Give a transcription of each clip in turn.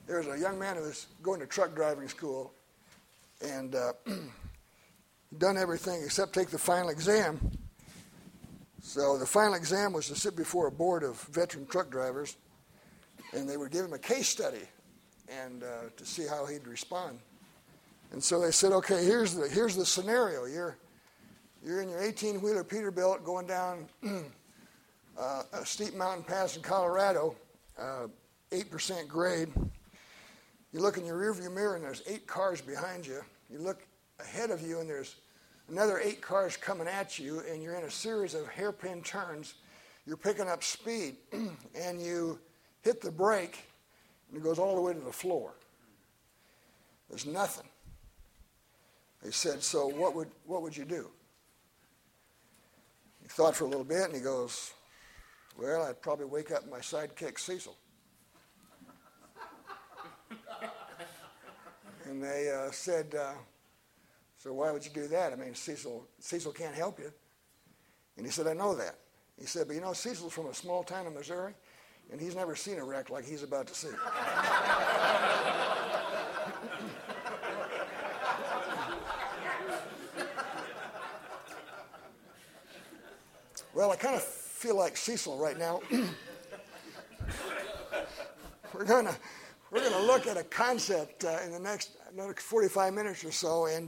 There was a young man who was going to truck driving school and done everything except take the final exam. So the final exam was to sit before a board of veteran truck drivers, and they would give him a case study and to see how he'd respond. And so they said, okay, here's the scenario. You're in your 18-wheeler Peterbilt going down a steep mountain pass in Colorado, 8% grade. You look in your rearview mirror and there's 8 cars behind you. You look ahead of you and there's another 8 cars coming at you, and you're in a series of hairpin turns. You're picking up speed, and you hit the brake, and it goes all the way to the floor. There's nothing. They said, so what would you do? He thought for a little bit, and he goes, well, I'd probably wake up my sidekick, Cecil. And they said, so why would you do that? I mean, Cecil can't help you. And he said, I know that. He said, but you know, Cecil's from a small town in Missouri, and he's never seen a wreck like he's about to see. Well, I kind of feel like Cecil right now. We're gonna look at a concept in the next another 45 minutes or so, and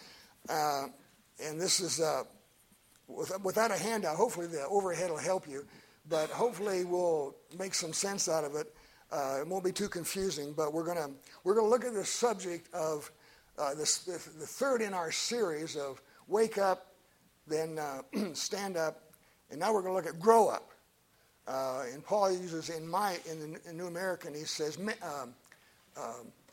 this is without a handout. Hopefully, the overhead will help you, but hopefully we'll make some sense out of it. It won't be too confusing, but we're gonna look at the subject of the third in our series of wake up, then stand up. And now we're going to look at grow up. And Paul uses in the New American, he says, how's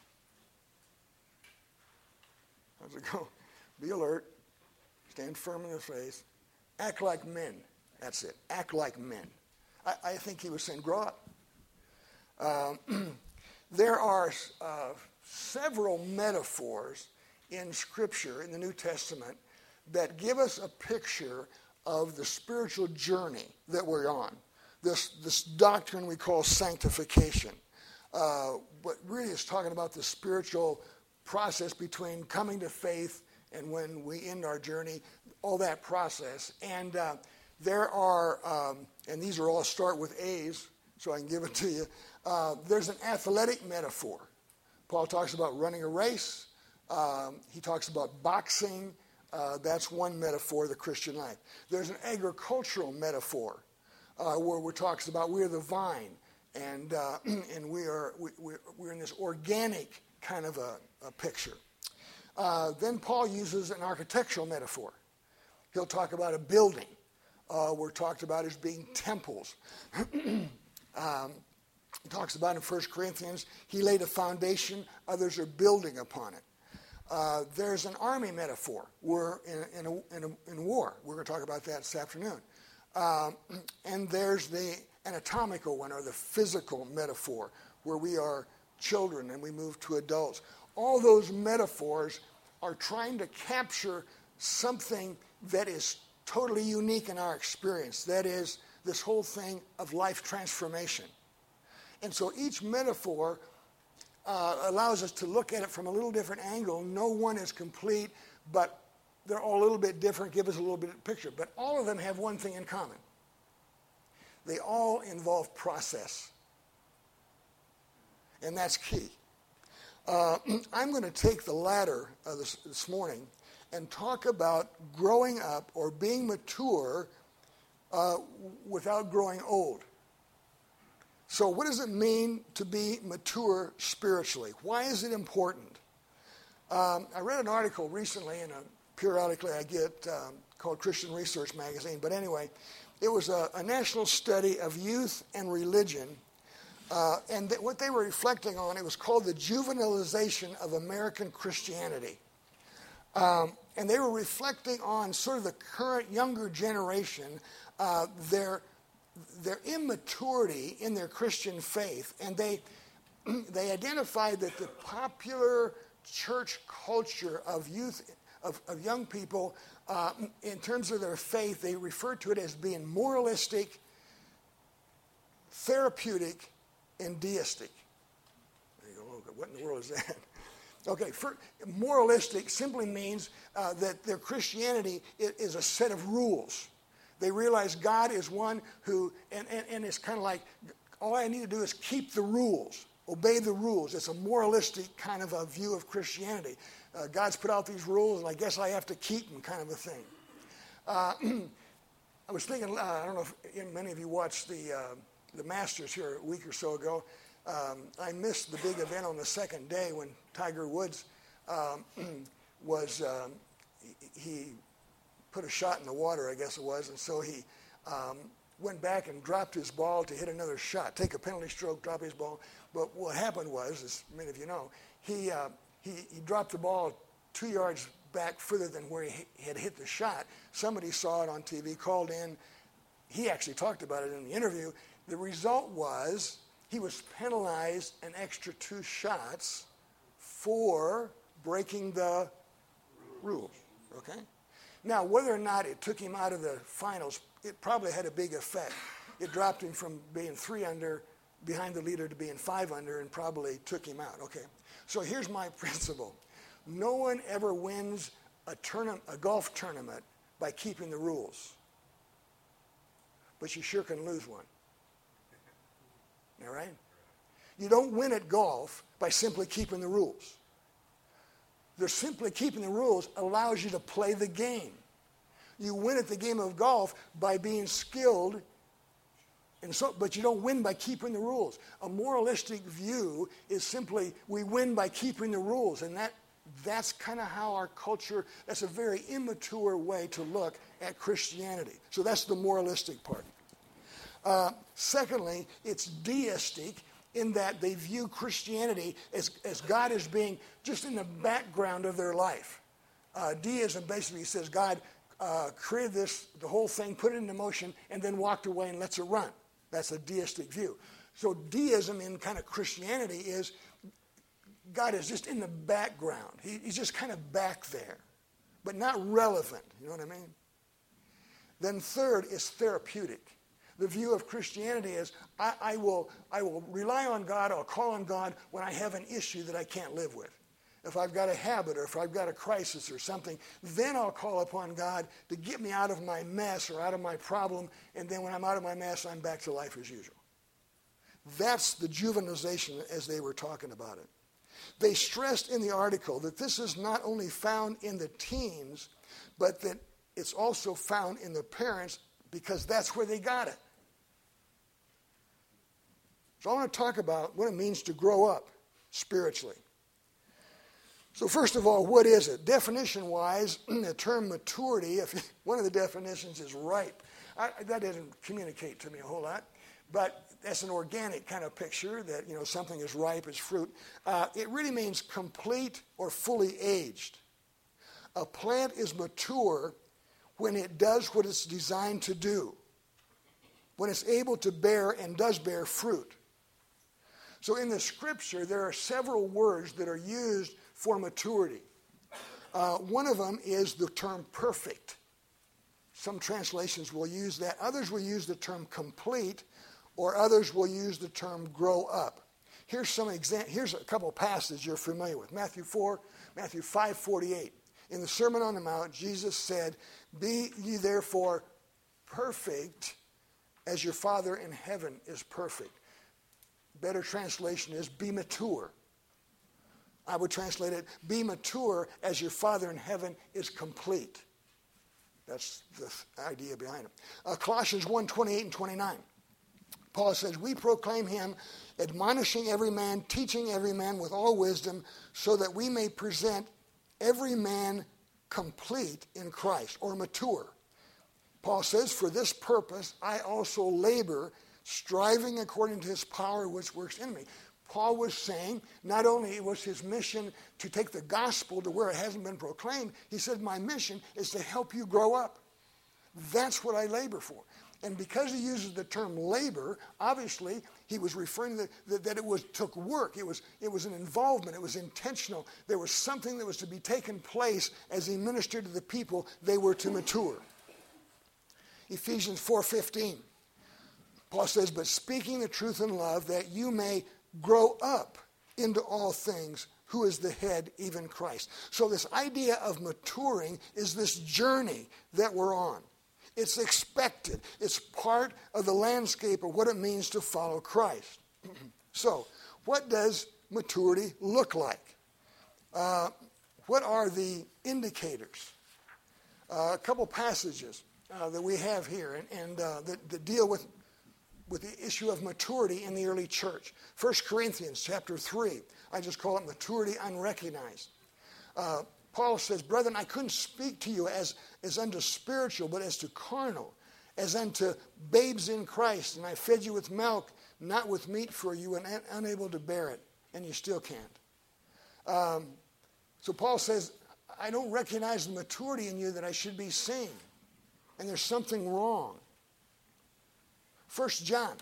it go? Be alert, stand firm in the faith, act like men. That's it, act like men. I think he was saying grow up. There are several metaphors in Scripture, in the New Testament, that give us a picture of the spiritual journey that we're on, this doctrine we call sanctification. But really it's talking about the spiritual process between coming to faith and when we end our journey, all that process. And there are, and these are all start with A's, so I can give it to you. There's an athletic metaphor. Paul talks about running a race. He talks about boxing. That's one metaphor of the Christian life. There's an agricultural metaphor where it talks about we're the vine, and we're in this organic kind of a picture. Then Paul uses an architectural metaphor. He'll talk about a building. We're talked about as being temples. He talks about in 1 Corinthians, he laid a foundation, others are building upon it. There's an army metaphor. We're in war. We're going to talk about that this afternoon. And there's the anatomical one, or the physical metaphor, where we are children and we move to adults. All those metaphors are trying to capture something that is totally unique in our experience. That is this whole thing of life transformation. And so each metaphor allows us to look at it from a little different angle. No one is complete, but they're all a little bit different, give us a little bit of a picture. But all of them have one thing in common. They all involve process. And that's key. I'm going to take the latter this morning and talk about growing up or being mature without growing old. So what does it mean to be mature spiritually? Why is it important? I read an article recently in a periodically I get called Christian Research Magazine. But anyway, it was a national study of youth and religion. And what they were reflecting on, it was called the juvenilization of American Christianity. And they were reflecting on sort of the current younger generation, their immaturity in their Christian faith. And they identified that the popular church culture of youth, of young people, in terms of their faith, they referred to it as being moralistic, therapeutic, and deistic. You go, What in the world is that? Okay, moralistic simply means that their Christianity is a set of rules. They realize God is one who, and it's kind of like, all I need to do is keep the rules, obey the rules. It's a moralistic kind of a view of Christianity. God's put out these rules, and I guess I have to keep them, kind of a thing. I was thinking, I don't know if many of you watched the Masters here a week or so ago. I missed the big event on the second day when Tiger Woods he put a shot in the water, I guess it was, and so he went back and dropped his ball to hit another shot, take a penalty stroke, drop his ball. But what happened was, as many of you know, he dropped the ball 2 yards back further than where he had hit the shot. Somebody saw it on TV, called in. He actually talked about it in the interview. The result was he was penalized an extra 2 shots for breaking the rules. Okay? Now, whether or not it took him out of the finals, it probably had a big effect. It dropped him from being 3 under behind the leader to being 5 under and probably took him out. Okay. So here's my principle. No one ever wins a golf tournament by keeping the rules. But you sure can lose one. All right? You don't win at golf by simply keeping the rules. They're simply keeping the rules allows you to play the game. You win at the game of golf by being skilled, but you don't win by keeping the rules. A moralistic view is simply we win by keeping the rules, and that's kind of how our culture, that's a very immature way to look at Christianity. So that's the moralistic part. Secondly, it's deistic in that they view Christianity as God as being just in the background of their life. Deism basically says God created the whole thing, put it into motion, and then walked away and lets it run. That's a deistic view. So deism in kind of Christianity is God is just in the background. He's just kind of back there, but not relevant. You know what I mean? Then third is therapeutic. The view of Christianity is I will rely on God, I'll call on God when I have an issue that I can't live with. If I've got a habit or if I've got a crisis or something, then I'll call upon God to get me out of my mess or out of my problem, and then when I'm out of my mess, I'm back to life as usual. That's the juvenilization as they were talking about it. They stressed in the article that this is not only found in the teens, but that it's also found in the parents because that's where they got it. So I want to talk about what it means to grow up spiritually. So first of all, what is it? Definition-wise, the term maturity, one of the definitions is ripe. That doesn't communicate to me a whole lot, but that's an organic kind of picture that, something is ripe as fruit. It really means complete or fully aged. A plant is mature when it does what it's designed to do, when it's able to bear and does bear fruit. So in the scripture, there are several words that are used for maturity. One of them is the term perfect. Some translations will use that. Others will use the term complete, or others will use the term grow up. Here's a couple of passages you're familiar with. Matthew 5:48. In the Sermon on the Mount, Jesus said, "Be ye therefore perfect as your Father in heaven is perfect." Better translation is be mature. I would translate it, be mature as your Father in heaven is complete. That's the idea behind it. Colossians 1:28 and 29. Paul says, "We proclaim him, admonishing every man, teaching every man with all wisdom, so that we may present every man complete in Christ," or mature. Paul says, "For this purpose I also labor, striving according to his power which works in me." Paul was saying not only was his mission to take the gospel to where it hasn't been proclaimed, he said, my mission is to help you grow up. That's what I labor for. And because he uses the term labor, obviously he was referring to that it took work. It was an involvement. It was intentional. There was something that was to be taken place as he ministered to the people. They were to mature. Ephesians 4:15. Paul says, "But speaking the truth in love, that you may grow up into all things, who is the head, even Christ. So this idea of maturing is this journey that we're on. It's expected. It's part of the landscape of what it means to follow Christ. So, what does maturity look like? What are the indicators? A couple passages that we have here and that deal with the issue of maturity in the early church. 1 Corinthians chapter 3, I just call it maturity unrecognized. Paul says, brethren, I couldn't speak to you as unto spiritual, but as to carnal, as unto babes in Christ, and I fed you with milk, not with meat, for you were unable to bear it, and you still can't. So Paul says, I don't recognize the maturity in you that I should be seeing, and there's something wrong. 1 John,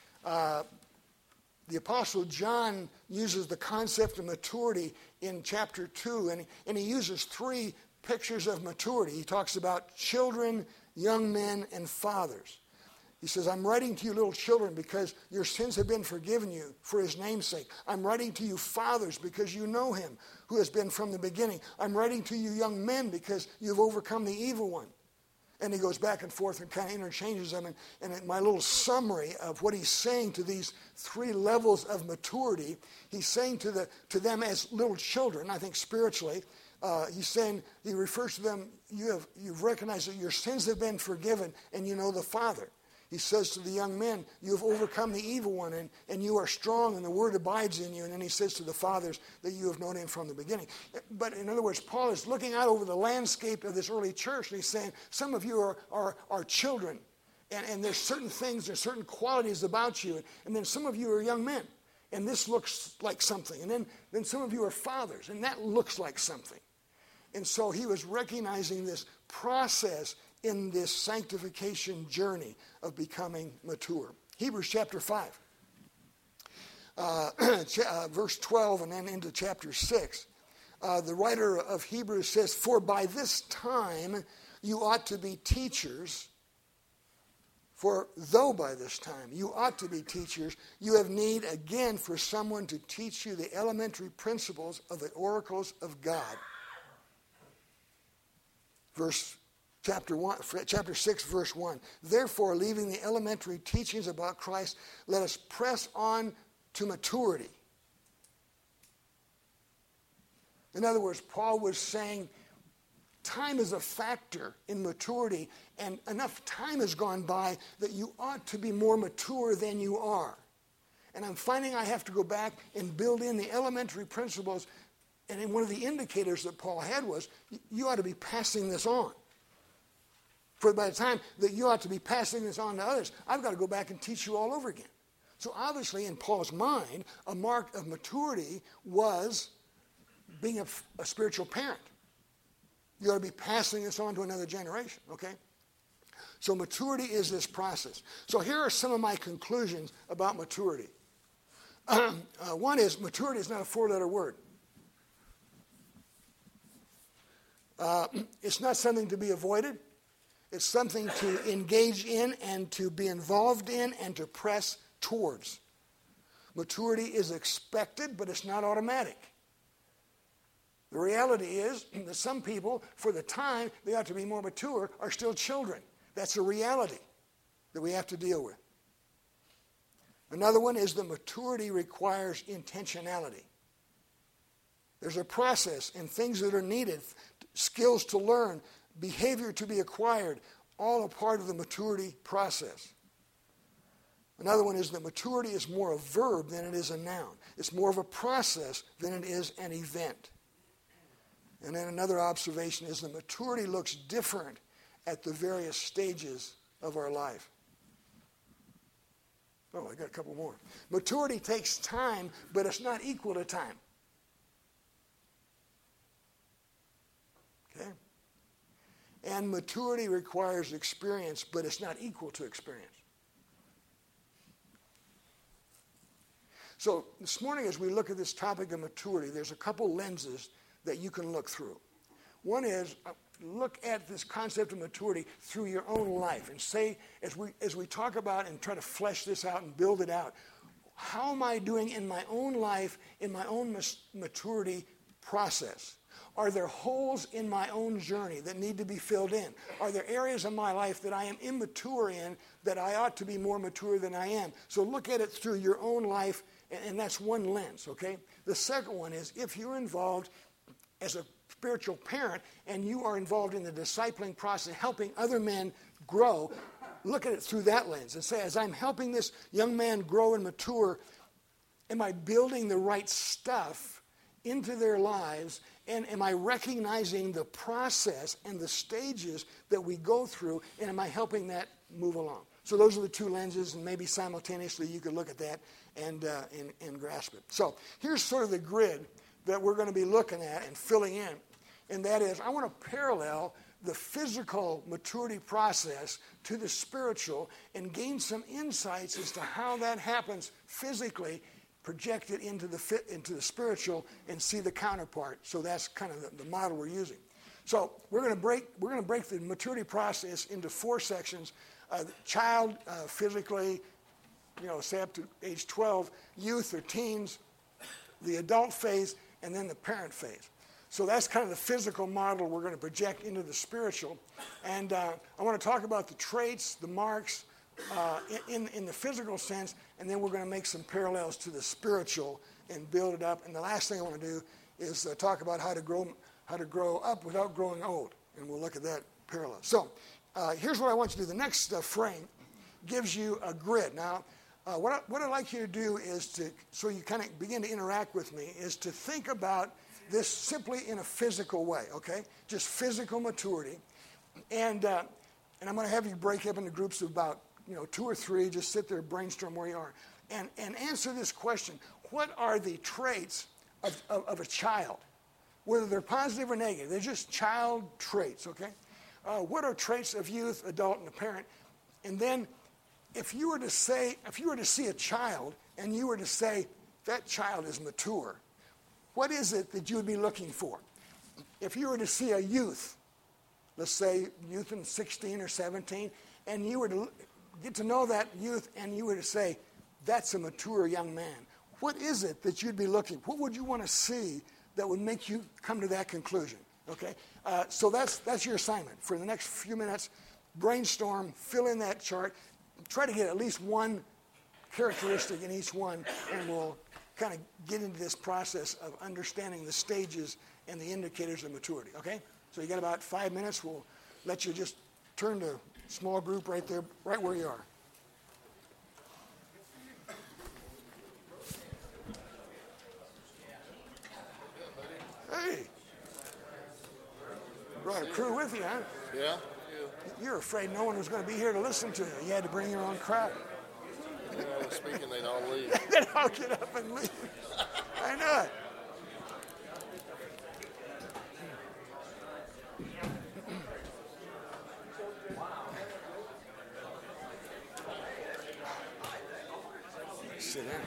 the Apostle John uses the concept of maturity in chapter 2, and he uses 3 pictures of maturity. He talks about children, young men, and fathers. He says, I'm writing to you little children because your sins have been forgiven you for his name's sake. I'm writing to you fathers because you know him who has been from the beginning. I'm writing to you young men because you've overcome the evil one. And he goes back and forth and kind of interchanges them. And my little summary of what he's saying to these 3 levels of maturity, he's saying to them as little children, I think spiritually, he's saying, he refers to them, you've recognized that your sins have been forgiven and you know the Father. He says to the young men, you have overcome the evil one and you are strong and the word abides in you. And then he says to the fathers that you have known him from the beginning. But in other words, Paul is looking out over the landscape of this early church and he's saying, some of you are children and there's certain things, there's certain qualities about you. And then some of you are young men and this looks like something. And then some of you are fathers and that looks like something. And so he was recognizing this process in this sanctification journey of becoming mature. Hebrews chapter 5, verse 12 and then into chapter 6. The writer of Hebrews says, for by this time you ought to be teachers, for though by this time you ought to be teachers, you have need again for someone to teach you the elementary principles of the oracles of God. Chapter 6, verse 1. Therefore, leaving the elementary teachings about Christ, let us press on to maturity. In other words, Paul was saying time is a factor in maturity, and enough time has gone by that you ought to be more mature than you are. And I'm finding I have to go back and build in the elementary principles, and one of the indicators that Paul had was, you ought to be passing this on. For by the time that you ought to be passing this on to others, I've got to go back and teach you all over again. So obviously in Paul's mind, a mark of maturity was being a spiritual parent. You ought to be passing this on to another generation, okay? So maturity is this process. So here are some of my conclusions about maturity. One is maturity is not a 4-letter word. It's not something to be avoided. It's something to engage in and to be involved in and to press towards. Maturity is expected, but it's not automatic. The reality is that some people, for the time they ought to be more mature, are still children. That's a reality that we have to deal with. Another one is that maturity requires intentionality. There's a process and things that are needed, skills to learn, behavior to be acquired, all a part of the maturity process. Another one is that maturity is more a verb than it is a noun. It's more of a process than it is an event. And then another observation is that maturity looks different at the various stages of our life. Oh, I got a couple more. Maturity takes time, but it's not equal to time. Okay? And maturity requires experience, but it's not equal to experience. So this morning as we look at this topic of maturity, there's a couple lenses that you can look through. One is look at this concept of maturity through your own life and say, as we talk about and try to flesh this out and build it out, How am I doing in my own life, in my own maturity process? Are there holes in my own journey that need to be filled in? Are there areas of my life that I am immature in that I ought to be more mature than I am? So look at it through your own life, and that's one lens, okay? The second one is if you're involved as a spiritual parent and you are involved in the discipling process, helping other men grow, look at it through that lens and say, as I'm helping this young man grow and mature, am I building the right stuff into their lives? And am I recognizing the process and the stages that we go through, and am I helping that move along? So those are the two lenses, and maybe simultaneously you could look at that and grasp it. So here's sort of the grid that we're going to be looking at and filling in, and that is I want to parallel the physical maturity process to the spiritual and gain some insights as to how that happens physically, project it into the spiritual, and see the counterpart. So that's kind of the model we're using. So we're going to break the maturity process into 4 sections: child, physically, say up to age 12; youth or teens; the adult phase; and then the parent phase. So that's kind of the physical model we're going to project into the spiritual. And I want to talk about the traits, the marks, in the physical sense, and then we're going to make some parallels to the spiritual and build it up. And the last thing I want to do is talk about how to grow up without growing old, and we'll look at that parallel. So here's what I want you to do. The next frame gives you a grid. Now, what I'd like you to do is so you kind of begin to interact with me, is to think about this simply in a physical way, okay? Just physical maturity. And I'm going to have you break up into groups of about 2 or 3, just sit there, brainstorm where you are, and answer this question: what are the traits of a child? Whether they're positive or negative, they're just child traits, okay? What are traits of youth, adult, and a parent? And then if you were to see a child and you were to say, that child is mature, what is it that you would be looking for? If you were to see a youth, let's say youth in 16 or 17, and you were to get to know that youth and you were to say, that's a mature young man, what is it that you'd be looking for? What would you want to see that would make you come to that conclusion? Okay, so that's your assignment. For the next few minutes, brainstorm, fill in that chart, try to get at least one characteristic in each one, and we'll kind of get into this process of understanding the stages and the indicators of maturity, okay? So you got about 5 minutes. We'll let you just turn to small group right there, right where you are. Hey, brought a crew with you, huh? Yeah. You're afraid no one was going to be here to listen to you. You had to bring your own crowd. Speaking, they'd all leave. Then I'll get up and leave. I know it. Sit down.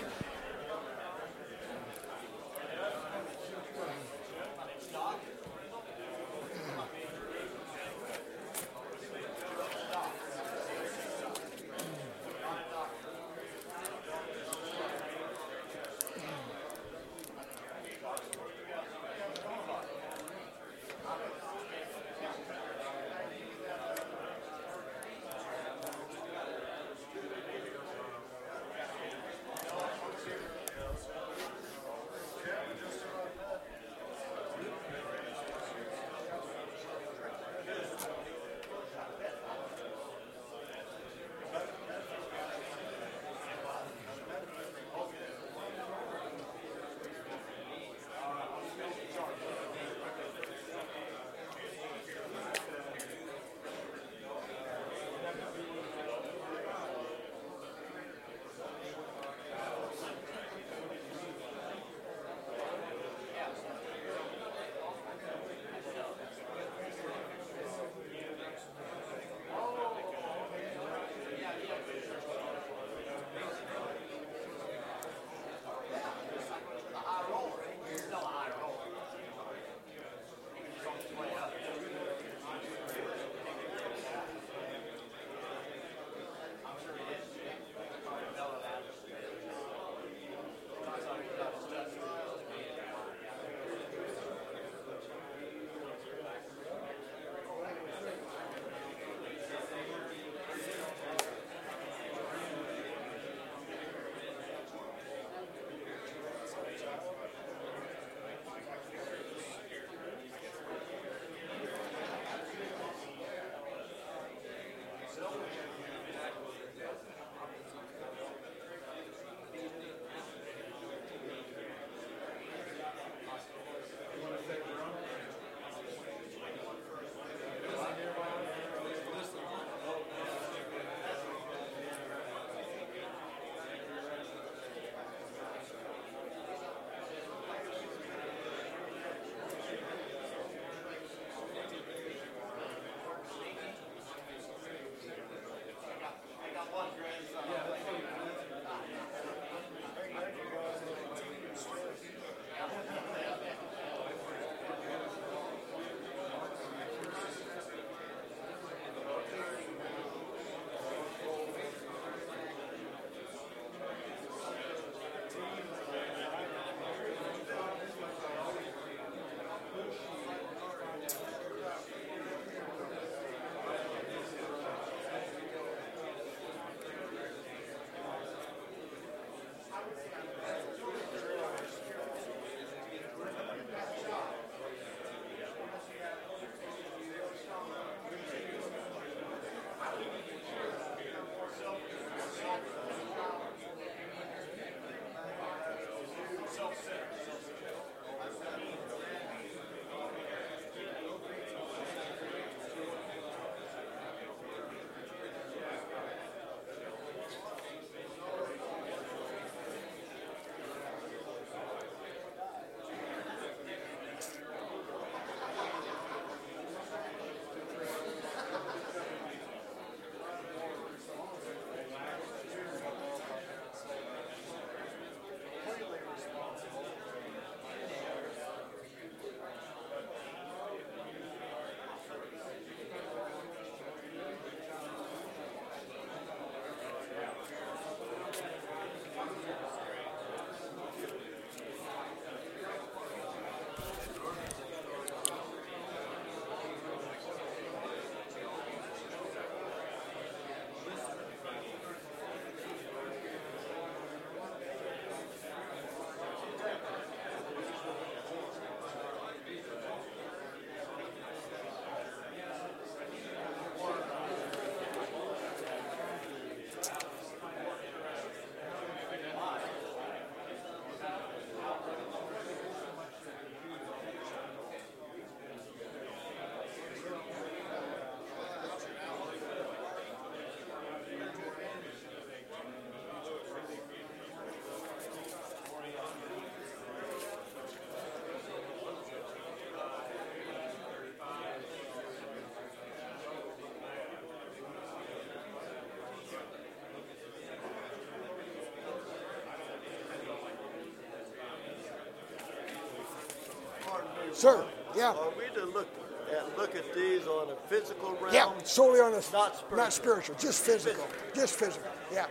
Sir, yeah. Are we to look at these on a physical realm? Yeah, solely on the, Not spiritual, just physical. Just physical, yeah.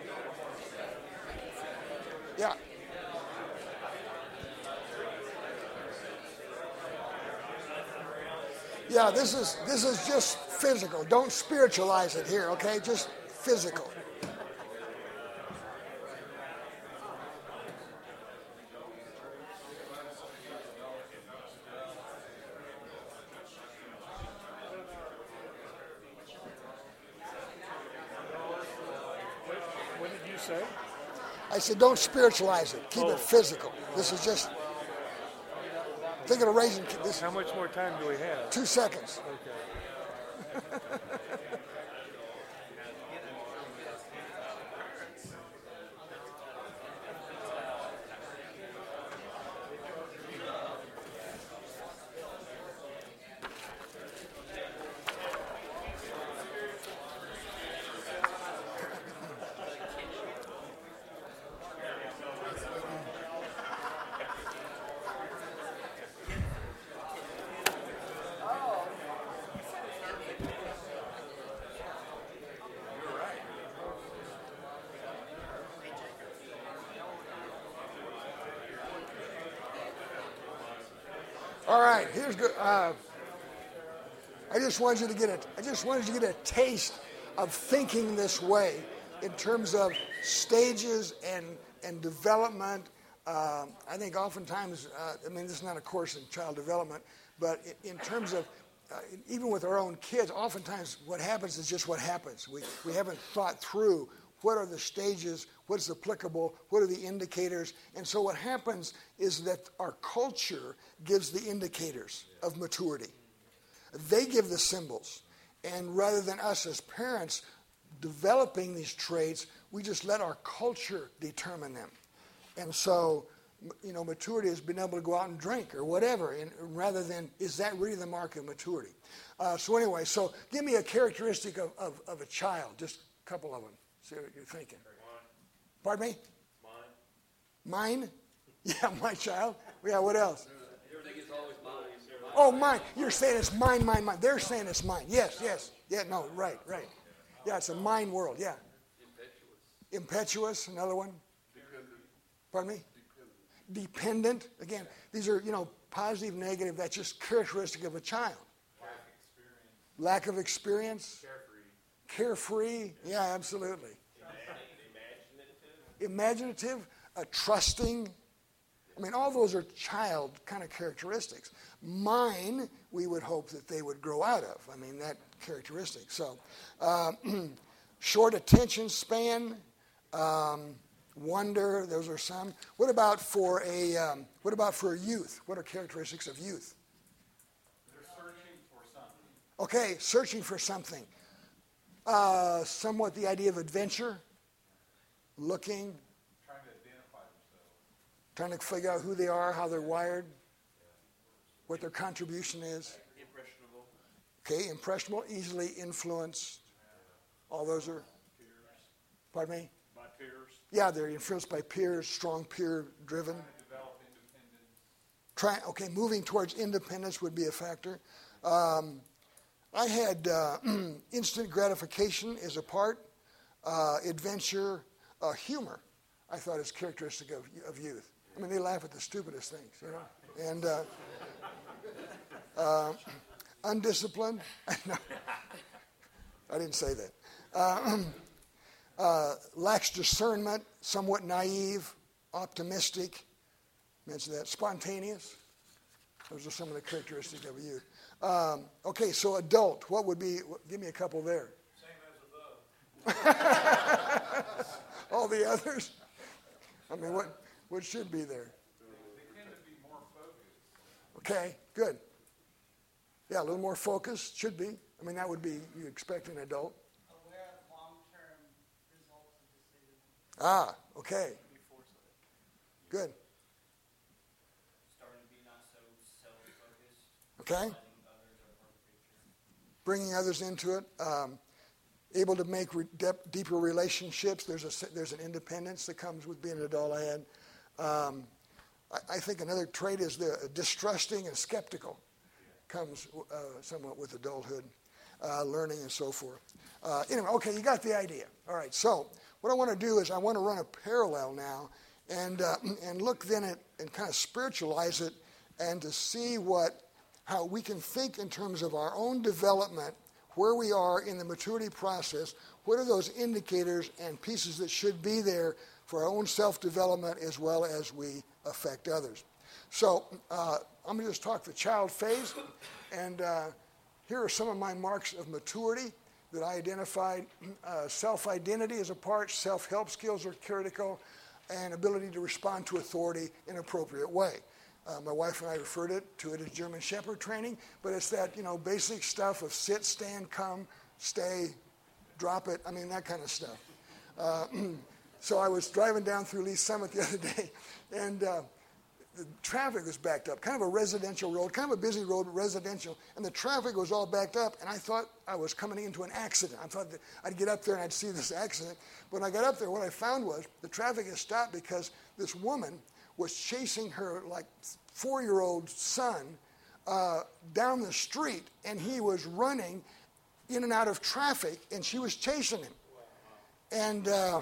Yeah. Yeah, this is just physical. Don't spiritualize it here, okay? Just physical. What did you say? I said, don't spiritualize it. Keep it physical. This is just thinking of raising this. How much more time do we have? 2 seconds. Okay. All right, here's good. I just wanted you to get a taste of thinking this way in terms of stages and development. I think oftentimes, this is not a course in child development, but in terms of even with our own kids, oftentimes what happens is just what happens. We haven't thought through what are the stages, what's applicable, what are the indicators. And so what happens is that our culture gives the indicators of maturity. They give the symbols. And rather than us as parents developing these traits, we just let our culture determine them. And so, maturity has been able to go out and drink or whatever, and rather than, is that really the mark of maturity? So give me a characteristic of a child, just a couple of them. See what you're thinking. Pardon me? Mine? Yeah, my child. Yeah, what else? Everything is always mine. Oh, mine. You're saying it's mine. They're saying it's mine. Yes. Yeah, no, right. Yeah, it's a mine world, yeah. Impetuous, another one. Pardon me? Dependent. Again, these are, positive, negative. That's just characteristic of a child. Lack of experience. Carefree. Yeah, absolutely. Imaginative. Trusting. All those are child kind of characteristics. Mine, we would hope that they would grow out of. That characteristic. So, short attention span. Wonder, those are some. What about for a youth? What are characteristics of youth? They're searching for something. Okay, searching for something. Somewhat the idea of adventure, looking, Trying to identify themselves. trying to figure out who they are, how they're wired, what their contribution is. Impressionable. Okay, impressionable, easily influenced. All those are. Pardon me? By peers. Yeah, they're influenced by peers, strong peer-driven. Trying to develop independence. Moving towards independence would be a factor. I had instant gratification as a part, adventure, humor. I thought is characteristic of youth. They laugh at the stupidest things, And undisciplined. No, I didn't say that. Lacks discernment, somewhat naive, optimistic. Mentioned that. Spontaneous. Those are some of the characteristics of a youth. Okay, so adult. What would be? Give me a couple there. Same as above. All the others. What should be there? They tend to be more focused. Okay, good. Yeah, a little more focused. Should be. That would be you expect an adult. Aware of long-term results of decisions. Okay. Good. Starting to be not so self-focused. Okay. Letting others are part of the picture. Bringing others into it. Able to make deeper relationships. There's an independence that comes with being an adult. I had I think another trait is the distrusting and skeptical. Comes somewhat with adulthood, learning and so forth. Anyway, okay, you got the idea. All right, so what I want to do is I want to run a parallel now and look then at and kind of spiritualize it and to see how we can think in terms of our own development, where we are in the maturity process, what are those indicators and pieces that should be there for our own self-development as well as we affect others. So I'm going to just talk the child phase, and here are some of my marks of maturity that I identified. Self-identity is a part, self-help skills are critical, and ability to respond to authority in an appropriate way. My wife and I referred to it as German Shepherd training, but it's that, basic stuff of sit, stand, come, stay, drop it, that kind of stuff. So I was driving down through Lee Summit the other day, and the traffic was backed up, kind of a residential road, kind of a busy road, residential, and the traffic was all backed up, and I thought I was coming into an accident. I thought that I'd get up there and I'd see this accident. But when I got up there, what I found was the traffic had stopped because this woman was chasing her, 4-year-old son down the street, and he was running in and out of traffic, and she was chasing him. And, I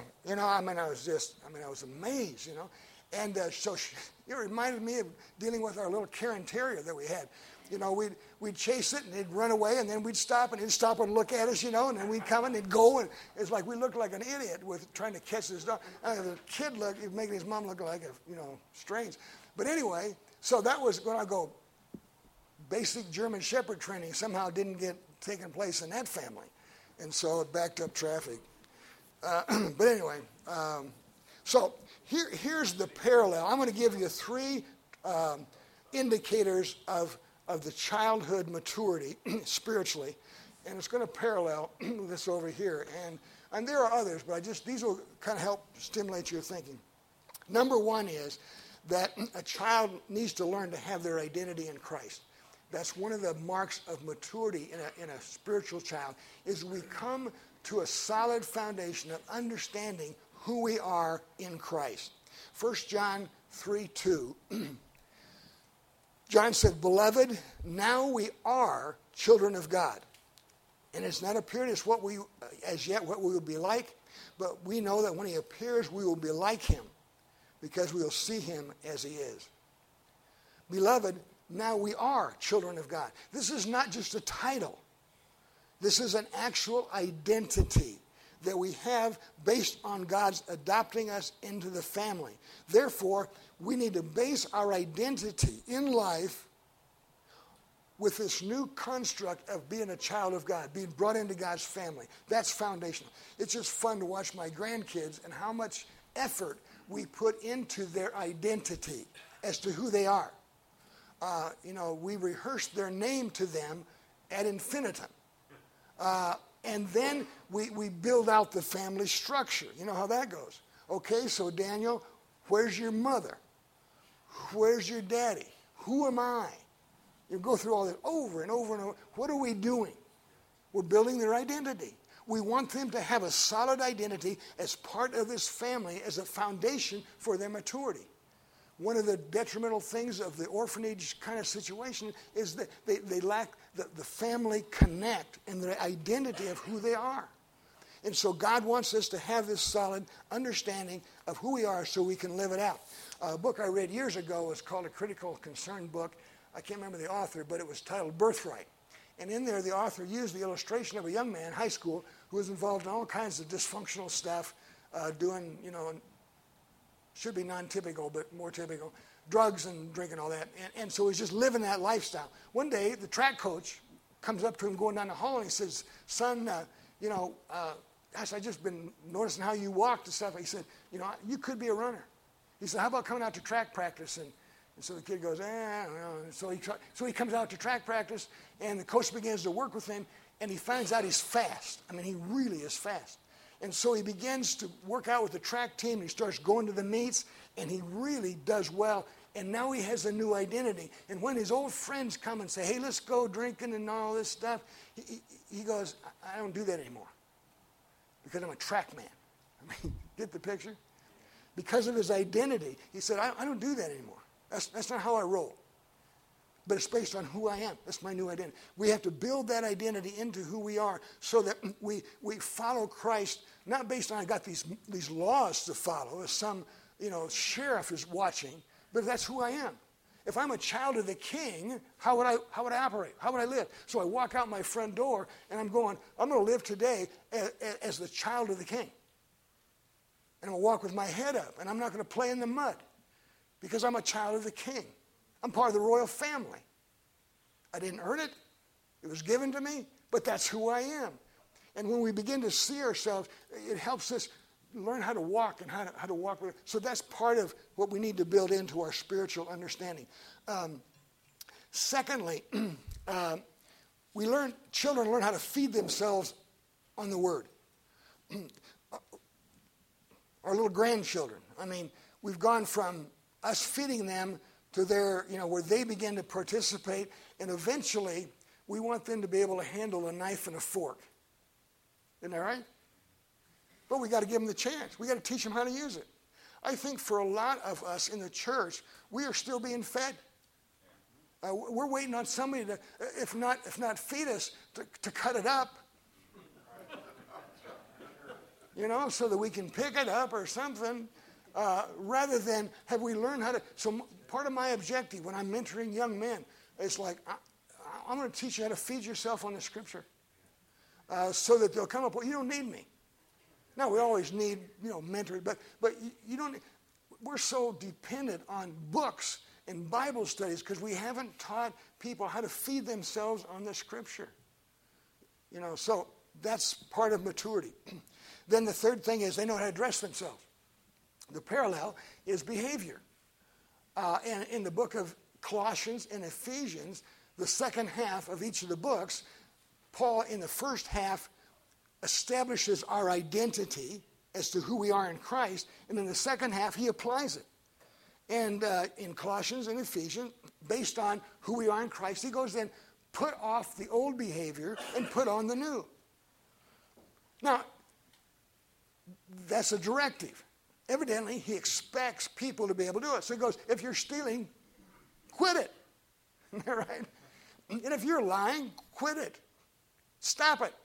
was amazed, And so it reminded me of dealing with our little Karen Terrier that we had. We'd chase it, and it'd run away, and then we'd stop, and it'd stop and look at us, and then we'd come, and it'd go, and it's like we looked like an idiot with trying to catch this dog. The kid making his mom look like strange. But anyway, so that was when I go, basic German Shepherd training somehow didn't get taken place in that family. And so it backed up traffic. But anyway, so here's the parallel. I'm going to give you 3 indicators of the childhood maturity spiritually, and it's going to parallel this over here. And there are others, but these will kind of help stimulate your thinking. Number 1 is that a child needs to learn to have their identity in Christ. That's one of the marks of maturity in a spiritual child, is we come to a solid foundation of understanding who we are in Christ. 1 John 3:2. John said, "Beloved, now we are children of God. And it's not appeared as yet what we will be like, but we know that when he appears, we will be like him, because we will see him as he is." Beloved, now we are children of God. This is not just a title. This is an actual identity that we have based on God's adopting us into the family. Therefore, we need to base our identity in life with this new construct of being a child of God, being brought into God's family. That's foundational. It's just fun to watch my grandkids and how much effort we put into their identity as to who they are. We rehearse their name to them ad infinitum. And then we build out the family structure. You know how that goes. Okay, so Daniel, where's your mother? Where's your daddy? Who am I? You go through all this over and over and over. What are we doing? We're building their identity. We want them to have a solid identity as part of this family, as a foundation for their maturity. One of the detrimental things of the orphanage kind of situation is that they lack the family connect and the identity of who they are. And so God wants us to have this solid understanding of who we are so we can live it out. A book I read years ago was called A Critical Concern book. I can't remember the author, but it was titled Birthright. And in there, the author used the illustration of a young man in high school who was involved in all kinds of dysfunctional stuff, doing, should be non-typical, but more typical, drugs and drinking, all that. And so he's just living that lifestyle. One day, the track coach comes up to him going down the hall and he says, "Son, gosh, I've just been noticing how you walked and stuff." He said, "You could be a runner." He said, "How about coming out to track practice?" And so the kid goes, I don't know. So he comes out to track practice, and the coach begins to work with him, and he finds out he's fast. He really is fast. And so he begins to work out with the track team, and he starts going to the meets, and he really does well. And now he has a new identity. And when his old friends come and say, "Hey, let's go drinking and all this stuff," he goes, "I don't do that anymore because I'm a track man." Get the picture? Because of his identity, he said, I don't do that anymore. That's not how I roll. But it's based on who I am. That's my new identity. We have to build that identity into who we are so that we follow Christ, not based on I got these laws to follow, as some sheriff is watching, but that's who I am. If I'm a child of the King, how would I operate? How would I live? So I walk out my front door and I'm going to live today as the child of the King. And I'm going to walk with my head up, and I'm not going to play in the mud because I'm a child of the King. I'm part of the royal family. I didn't earn it. It was given to me, but that's who I am. And when we begin to see ourselves, it helps us learn how to walk and how to walk with it. So that's part of what we need to build into our spiritual understanding. Secondly, children learn how to feed themselves on the Word. Our little grandchildren. I mean, we've gone from us feeding them to their, where they begin to participate, and eventually we want them to be able to handle a knife and a fork. Isn't that right? But we got to give them the chance. We got to teach them how to use it. I think for a lot of us in the church, we are still being fed. We're waiting on somebody to, if not feed us, to cut it up. So that we can pick it up or something, rather than have we learned how to. So part of my objective when I'm mentoring young men is like, I'm going to teach you how to feed yourself on the Scripture, so that they'll come up. Well, you don't need me. Now we always need mentoring, but you don't. We're so dependent on books and Bible studies because we haven't taught people how to feed themselves on the Scripture. So that's part of maturity. Then the third thing is they know how to dress themselves. The parallel is behavior. And in the book of Colossians and Ephesians, the second half of each of the books, Paul in the first half establishes our identity as to who we are in Christ, and in the second half he applies it. And in Colossians and Ephesians, based on who we are in Christ, he goes then, put off the old behavior and put on the new. Now, that's a directive. Evidently, he expects people to be able to do it. So he goes, if you're stealing, quit it. Right? And if you're lying, quit it. Stop it.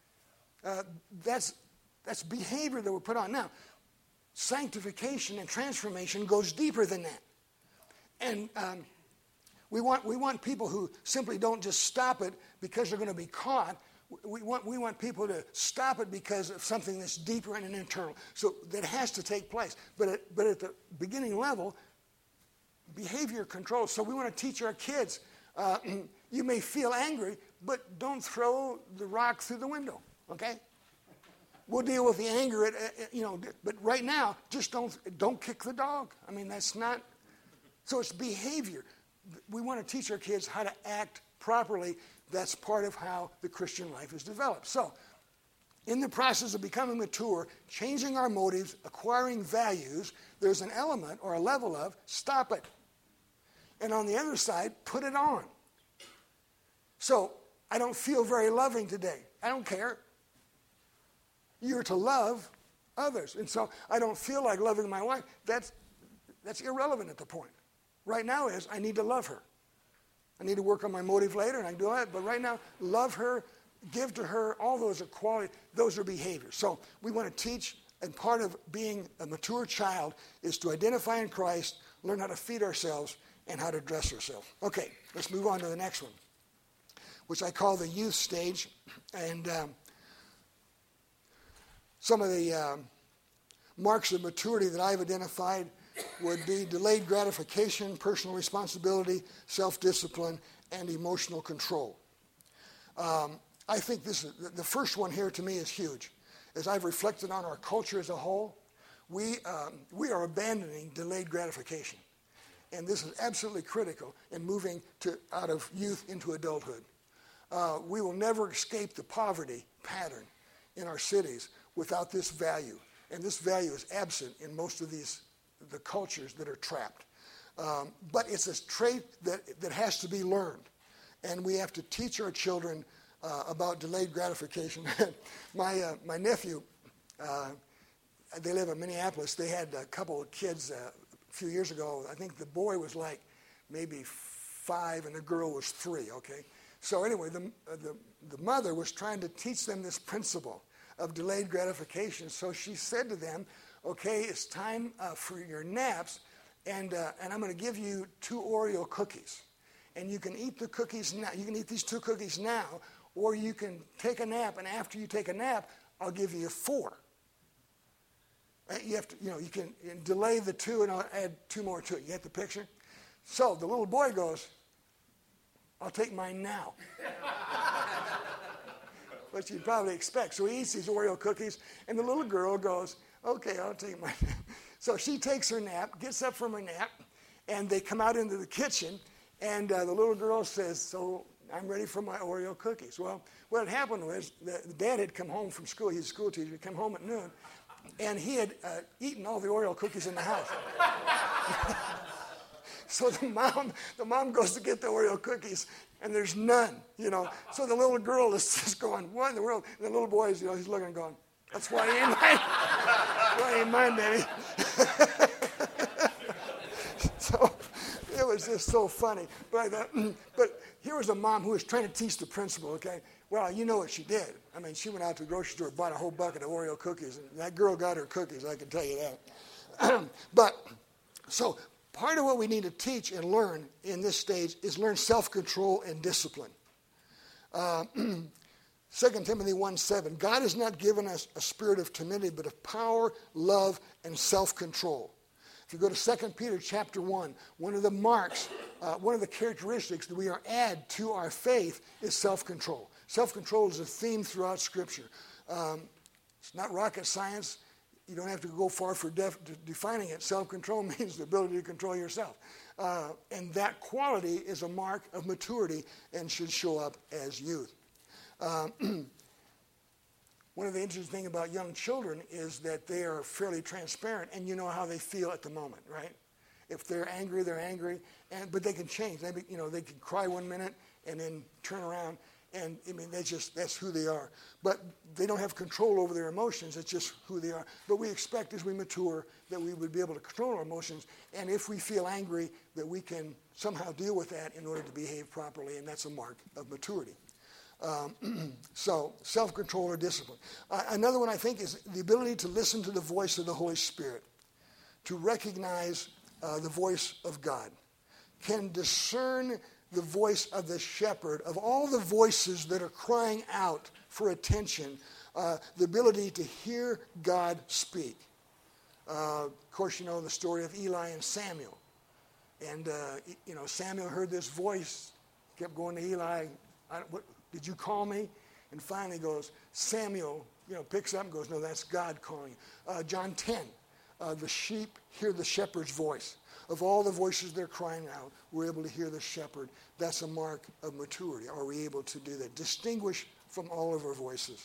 That's behavior that we put on. Now, sanctification and transformation goes deeper than that. And we want people who simply don't just stop it because they're going to be caught. We want people to stop it because of something that's deeper and internal. So that has to take place. But at the beginning level, behavior control. So we want to teach our kids, you may feel angry, but don't throw the rock through the window, okay? We'll deal with the anger, but right now, just don't kick the dog. I mean, that's not, so it's behavior. We want to teach our kids how to act properly. That's part of how the Christian life is developed. So, in the process of becoming mature, changing our motives, acquiring values, there's an element or a level of stop it. And on the other side, put it on. So, I don't feel very loving today. I don't care. You're to love others. And so, I don't feel like loving my wife. That's irrelevant at the point. Right now is, I need to love her. I need to work on my motive later, and I can do that. But right now, love her, give to her, all those are quality, those are behaviors. So we want to teach, and part of being a mature child is to identify in Christ, learn how to feed ourselves, and how to dress ourselves. Okay, let's move on to the next one, which I call the youth stage. And some of the marks of maturity that I've identified would be delayed gratification, personal responsibility, self-discipline, and emotional control. I think this is, the first one here to me is huge. As I've reflected on our culture as a whole, we are abandoning delayed gratification. And this is absolutely critical in moving out of youth into adulthood. We will never escape the poverty pattern in our cities without this value. And this value is absent in most of the cultures that are trapped. But it's a trait that has to be learned. And we have to teach our children about delayed gratification. My nephew, they live in Minneapolis. They had a couple of kids, a few years ago, I think the boy was like maybe 5 and the girl was 3, okay? So anyway, the mother was trying to teach them this principle of delayed gratification. So she said to them, okay, it's time for your naps, and I'm going to give you 2 Oreo cookies. And you can eat the cookies now. You can eat these 2 cookies now, or you can take a nap, and after you take a nap, I'll give you 4. You have to, you can delay the 2, and I'll add 2 more to it. You get the picture? So the little boy goes, I'll take mine now. What you'd probably expect. So he eats these Oreo cookies, and the little girl goes, okay, I'll take mine. So she takes her nap, gets up from her nap, and they come out into the kitchen, and the little girl says, so I'm ready for my Oreo cookies. Well, what had happened was the dad had come home from school. He's a school teacher. He'd come home at noon, and he had eaten all the Oreo cookies in the house. So the mom goes to get the Oreo cookies, and there's none, So the little girl is just going, what in the world? And the little boy is, he's looking and going, that's why he ain't mine, baby. So it was just so funny. But here was a mom who was trying to teach the principle, okay? Well, you know what she did. I mean, she went out to the grocery store, bought a whole bucket of Oreo cookies, and that girl got her cookies, I can tell you that. So part of what we need to teach and learn in this stage is learn self-control and discipline. 2 Timothy 1:7, God has not given us a spirit of timidity, but of power, love, and self-control. If you go to 2 Peter chapter 1, one of the marks, one of the characteristics that we are add to our faith is self-control. Self-control is a theme throughout Scripture. It's not rocket science. You don't have to go far for defining it. Self-control means the ability to control yourself. And that quality is a mark of maturity and should show up as youth. One of the interesting things about young children is that they are fairly transparent, and you know how they feel at the moment, right? If they're angry, but they can change. They can cry one minute and then turn around, and I mean that's who they are. But they don't have control over their emotions. It's just who they are. But we expect as we mature that we would be able to control our emotions, and if we feel angry, that we can somehow deal with that in order to behave properly, and that's a mark of maturity. So self-control or discipline. Another one I think is the ability to listen to the voice of the Holy Spirit, to recognize the voice of God, can discern the voice of the shepherd, of all the voices that are crying out for attention, the ability to hear God speak. Of course, you know the story of Eli and Samuel. And, Samuel heard this voice, kept going to Eli, did you call me? And finally goes, Samuel, picks up and goes, no, that's God calling you. John 10, the sheep hear the shepherd's voice. Of all the voices they're crying out, we're able to hear the shepherd. That's a mark of maturity. Are we able to do that? Distinguish from all of our voices.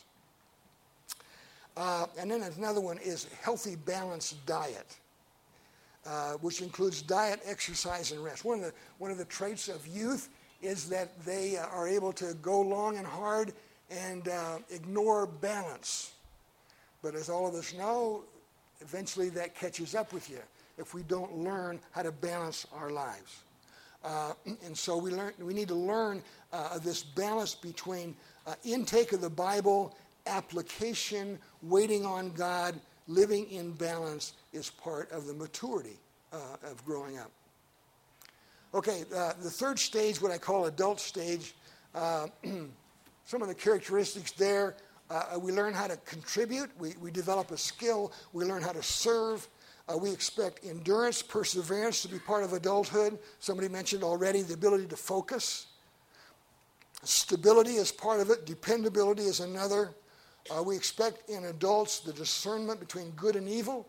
And then another one is healthy, balanced diet, which includes diet, exercise, and rest. One of the traits of youth is that they are able to go long and hard and ignore balance. But as all of us know, eventually that catches up with you if we don't learn how to balance our lives. And so we need to learn this balance between intake of the Bible, application, waiting on God, living in balance is part of the maturity of growing up. Okay, the third stage, what I call adult stage, some of the characteristics there, we learn how to contribute, we develop a skill, we learn how to serve, we expect endurance, perseverance to be part of adulthood. Somebody mentioned already the ability to focus. Stability is part of it, dependability is another. We expect in adults the discernment between good and evil.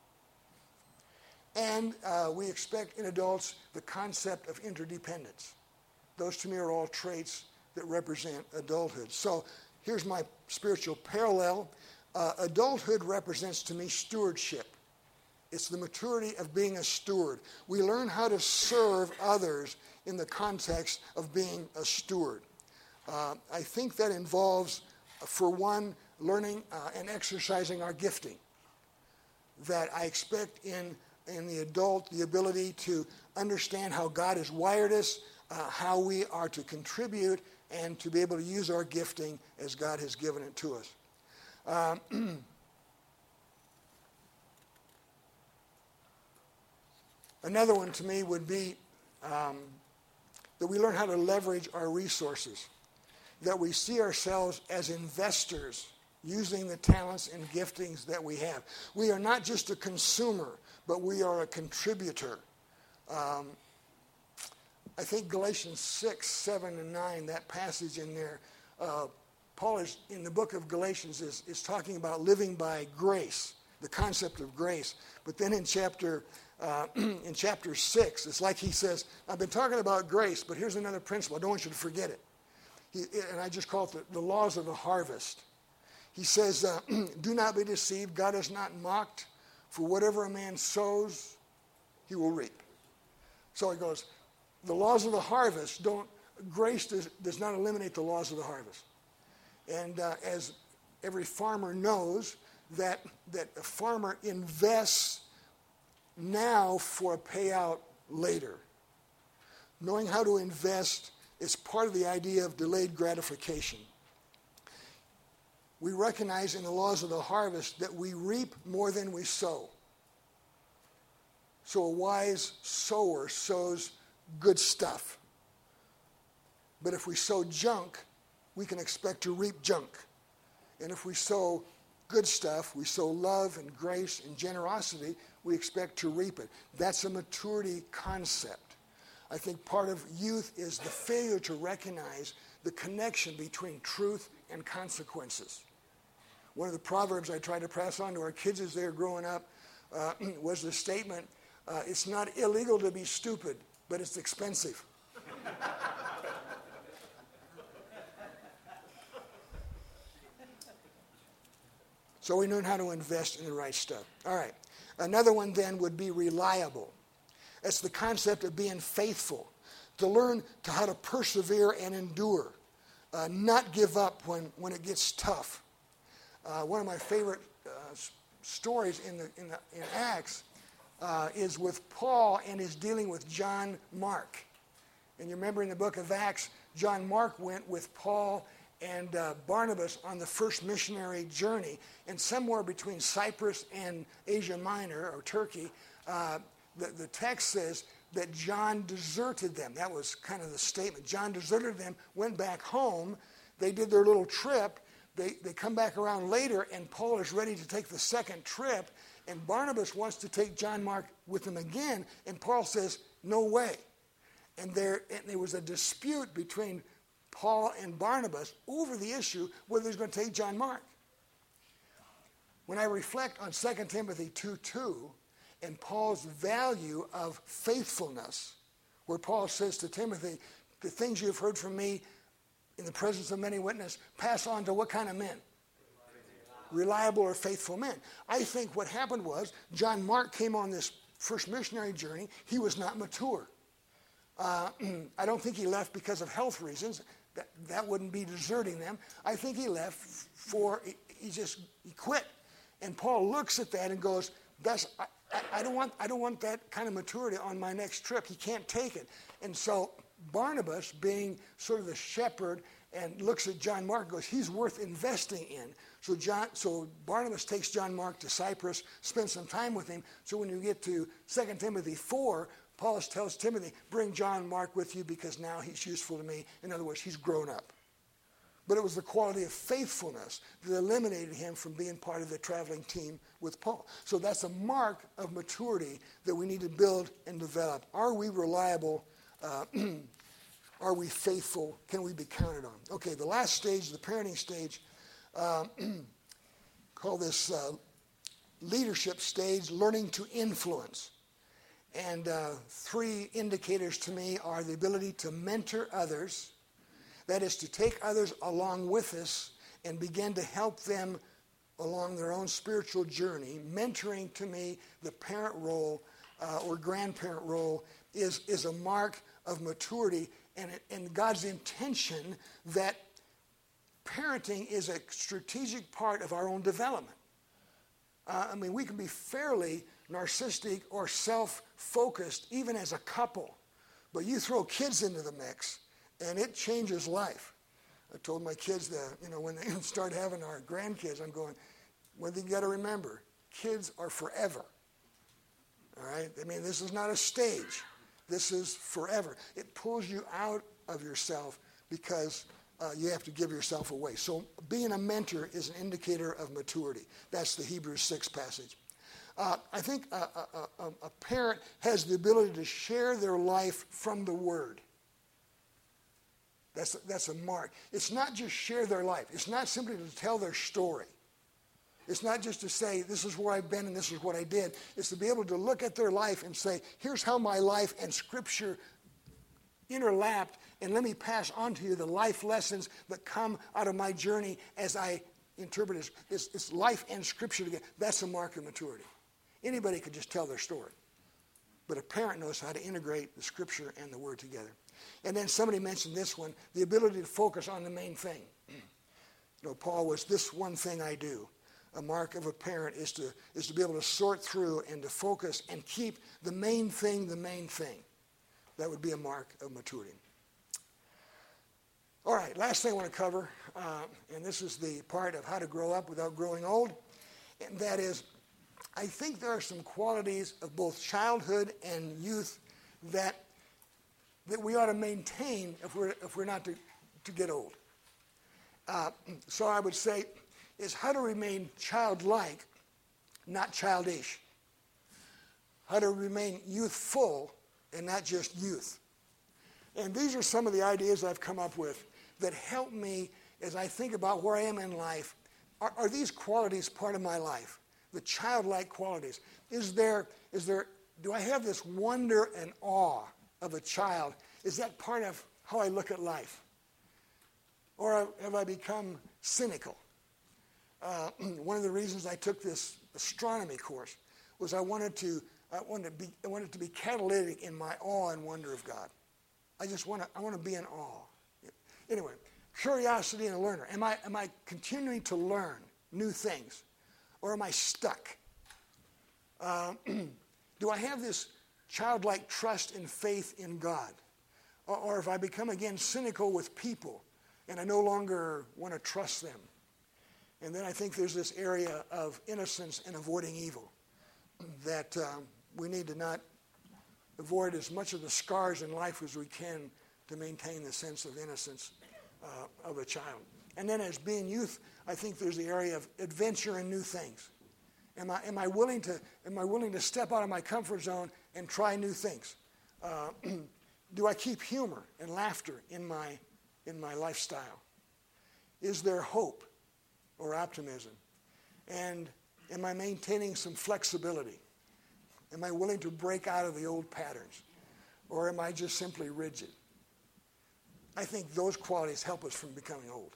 And we expect in adults the concept of interdependence. Those to me are all traits that represent adulthood. So here's my spiritual parallel. Adulthood represents to me stewardship. It's the maturity of being a steward. We learn how to serve others in the context of being a steward. I think that involves, for one, learning and exercising our gifting. That I expect in in the adult the ability to understand how God has wired us, how we are to contribute, and to be able to use our gifting as God has given it to us. Another one to me would be that we learn how to leverage our resources, that we see ourselves as investors using the talents and giftings that we have. We are not just a consumer, but we are a contributor. I think Galatians 6, 7, and 9, that passage in there, Paul is, in the book of Galatians, is talking about living by grace, the concept of grace. But then in chapter 6, it's like he says, I've been talking about grace, but here's another principle. I don't want you to forget it. And I just call it the laws of the harvest. He says, do not be deceived. God is not mocked. For whatever a man sows, he will reap. So he goes, the laws of the harvest grace does not eliminate the laws of the harvest. And as every farmer knows, that a farmer invests now for a payout later. Knowing how to invest is part of the idea of delayed gratification. We recognize in the laws of the harvest that we reap more than we sow. So a wise sower sows good stuff. But if we sow junk, we can expect to reap junk. And if we sow good stuff, we sow love and grace and generosity, we expect to reap it. That's a maturity concept. I think part of youth is the failure to recognize the connection between truth and consequences. One of the proverbs I try to pass on to our kids as they're growing up was the statement, it's not illegal to be stupid, but it's expensive. So we learn how to invest in the right stuff. All right. Another one then would be reliable. That's the concept of being faithful. To learn how to persevere and endure. Not give up when it gets tough. One of my favorite stories in Acts is with Paul and his dealing with John Mark. And you remember in the book of Acts, John Mark went with Paul and Barnabas on the first missionary journey. And somewhere between Cyprus and Asia Minor, or Turkey, the text says that John deserted them. That was kind of the statement. John deserted them, went back home. They did their little trip. They come back around later, and Paul is ready to take the second trip. And Barnabas wants to take John Mark with him again. And Paul says, no way. And there was a dispute between Paul and Barnabas over the issue whether he's going to take John Mark. When I reflect on 2 Timothy 2:2 and Paul's value of faithfulness, where Paul says to Timothy, the things you have heard from me in the presence of many witnesses, pass on to what kind of men? Reliable or faithful men. I think what happened was John Mark came on this first missionary journey. He was not mature. I don't think he left because of health reasons. That wouldn't be deserting them. I think he left he quit. And Paul looks at that and goes, I don't want that kind of maturity on my next trip. He can't take it. And so Barnabas, being sort of the shepherd, and looks at John Mark and goes, he's worth investing in. So Barnabas takes John Mark to Cyprus, spends some time with him. So when you get to 2 Timothy 4, Paul tells Timothy, bring John Mark with you because now he's useful to me. In other words, he's grown up. But it was the quality of faithfulness that eliminated him from being part of the traveling team with Paul. So that's a mark of maturity that we need to build and develop. Are we reliable? Are we faithful? Can we be counted on? Okay, the last stage, the parenting stage, call this leadership stage, learning to influence. And 3 indicators to me are the ability to mentor others. That is to take others along with us and begin to help them along their own spiritual journey. Mentoring to me, the parent role or grandparent role is a mark of maturity and God's intention that parenting is a strategic part of our own development. We can be fairly narcissistic or self-focused, even as a couple. But you throw kids into the mix, and it changes life. I told my kids that, when they start having our grandkids, I'm going, one thing you got to remember, kids are forever. All right? I mean, this is not a stage. This is forever. It pulls you out of yourself because you have to give yourself away. So being a mentor is an indicator of maturity. That's the Hebrews 6 passage. I think a parent has the ability to share their life from the Word. That's a mark. It's not just share their life. It's not simply to tell their story. It's not just to say, this is where I've been and this is what I did. It's to be able to look at their life and say, here's how my life and Scripture interlapped, and let me pass on to you the life lessons that come out of my journey as I interpret it. It's life and Scripture together. That's a mark of maturity. Anybody could just tell their story. But a parent knows how to integrate the Scripture and the Word together. And then somebody mentioned this one, the ability to focus on the main thing. Paul was, this one thing I do. A mark of a parent is to be able to sort through and to focus and keep the main thing the main thing. That would be a mark of maturity. All right, last thing I want to cover, and this is the part of how to grow up without growing old, and that is, I think there are some qualities of both childhood and youth that we ought to maintain if we're not to get old. So I would say is how to remain childlike, not childish. How to remain youthful and not just youth. And these are some of the ideas I've come up with that help me as I think about where I am in life. Are these qualities part of my life? The childlike qualities. Do I have this wonder and awe of a child? Is that part of how I look at life? Or have I become cynical? One of the reasons I took this astronomy course was I wanted it to be catalytic in my awe and wonder of God. I want to be in awe. Anyway, curiosity and a learner. Am I continuing to learn new things, or am I stuck? Do I have this childlike trust and faith in God, or have I become again cynical with people, and I no longer want to trust them? And then I think there's this area of innocence and avoiding evil that we need to not avoid as much of the scars in life as we can to maintain the sense of innocence of a child. And then as being youth, I think there's the area of adventure and new things. Am I willing to step out of my comfort zone and try new things? Do I keep humor and laughter in my lifestyle? Is there hope or optimism? And am I maintaining some flexibility? Am I willing to break out of the old patterns? Or am I just simply rigid? I think those qualities help us from becoming old.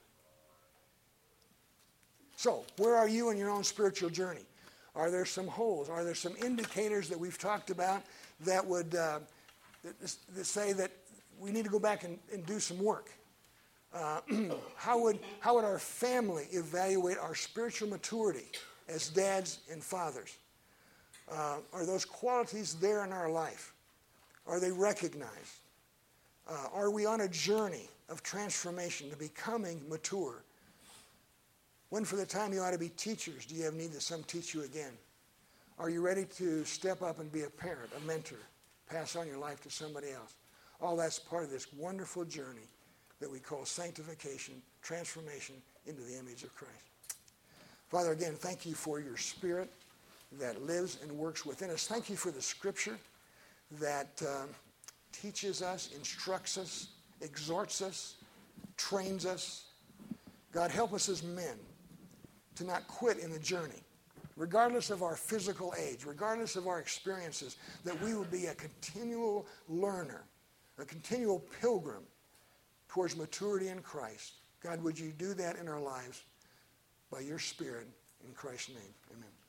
So, where are you in your own spiritual journey? Are there some holes? Are there some indicators that we've talked about that would that say that we need to go back and do some work? How would our family evaluate our spiritual maturity as dads and fathers? Are those qualities there in our life? Are they recognized? Are we on a journey of transformation to becoming mature? When for the time you ought to be teachers, do you have need that some teach you again? Are you ready to step up and be a parent, a mentor, pass on your life to somebody else? All that's part of this wonderful journey that we call sanctification, transformation into the image of Christ. Father, again, thank you for your Spirit that lives and works within us. Thank you for the Scripture that teaches us, instructs us, exhorts us, trains us. God, help us as men to not quit in the journey, regardless of our physical age, regardless of our experiences, that we will be a continual learner, a continual pilgrim towards maturity in Christ. God, would you do that in our lives by your Spirit, in Christ's name? Amen.